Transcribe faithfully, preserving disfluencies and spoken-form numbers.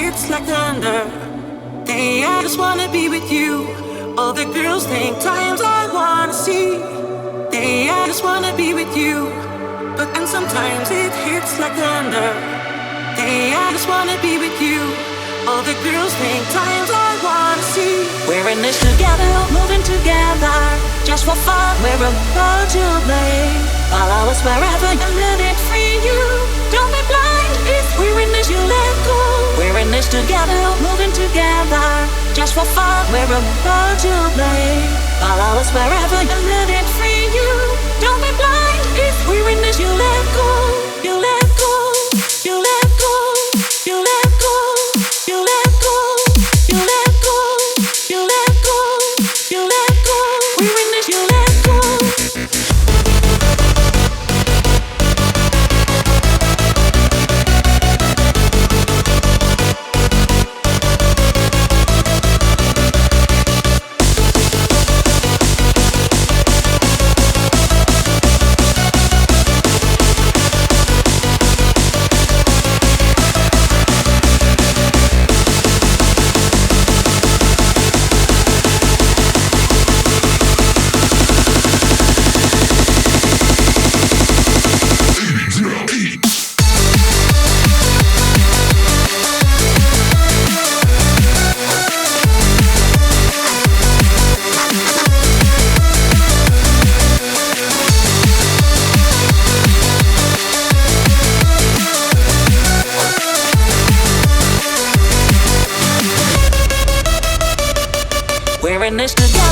hits like thunder. Hey, I just wanna be with you. All the girls think times I wanna see. Hey, I just wanna be with you. But then sometimes it hits like thunder. Hey, I just wanna be with you. All the girls think times I wanna see. We're in this together, moving together. Just for fun, we're about to play. Follow us wherever you let it free you. Don't be blind, if we're in this, you let go. We're in this together, moving together. Just for fun, we're about to play. Follow us wherever you let it free you. Don't be blind, if we're in this, you let go. You let go, you let go, you let go, you let go, you let go, you let go, you let go. We're in this, you let go. We're in this together.